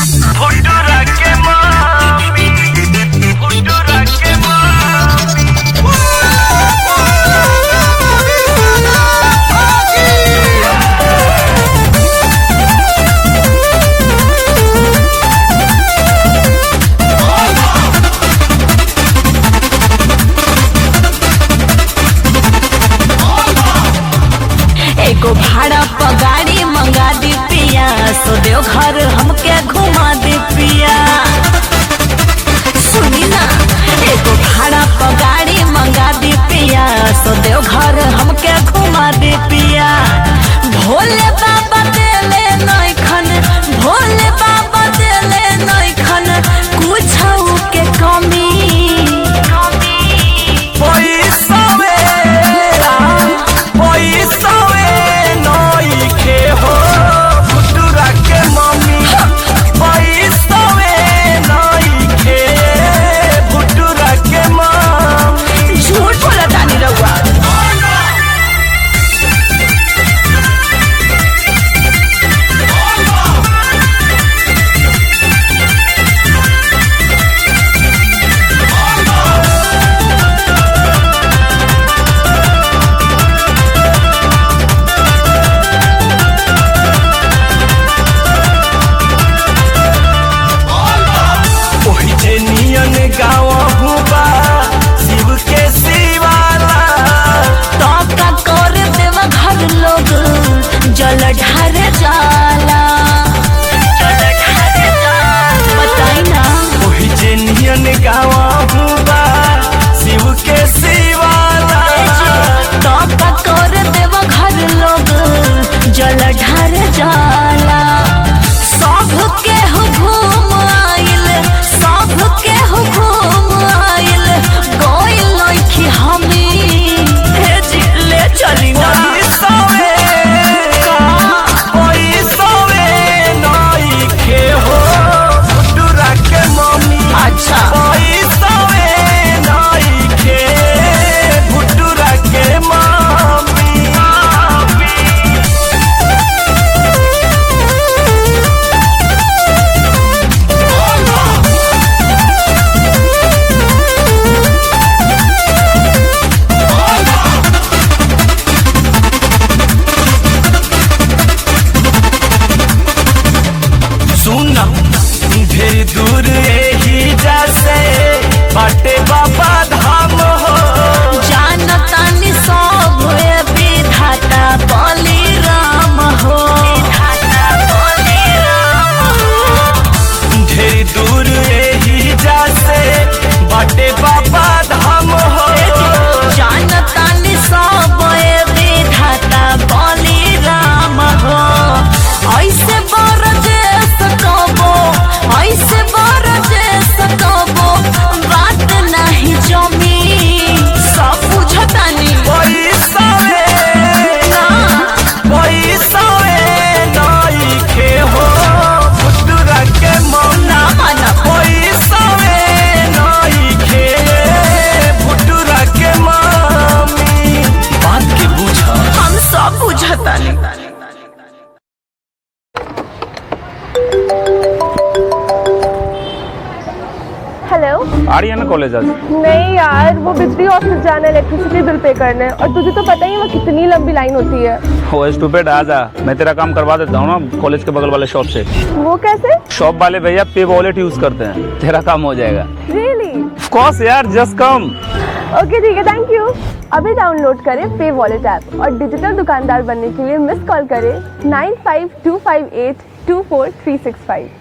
को भाड़ा पगाड़ी मंगा दी पिया, सो देव घर हमके घुमा दी पिया। सुनी ना, एगो भाड़ा पगाड़ी मंगा दी पिया, सो देव घर हमके घुमा दी पिया। भोले बाबा देले नइखन, भोले बाबा देले नइखन कुछऊ के कमी। आर्यन कॉलेज आज नहीं यार, वो बिजली ऑफिस जाना है, इलेक्ट्रिसिटी बिल पे करने, और तुझे तो पता ही है वो कितनी लंबी लाइन होती है। वो स्टूपिड आजा, मैं तेरा काम करवा देता हूँ ना कॉलेज के बगल वाले शॉप से। वो कैसे? शॉप वाले भैया पे वॉलेट यूज करते हैं, तेरा काम हो जाएगा। रियली? ऑफ कोर्स यार, जस्ट कम। ओके ठीक है, थैंक यू। अभी डाउनलोड करें पे वॉलेट ऐप और डिजिटल दुकानदार बनने के लिए मिस कॉल करें 9525824365।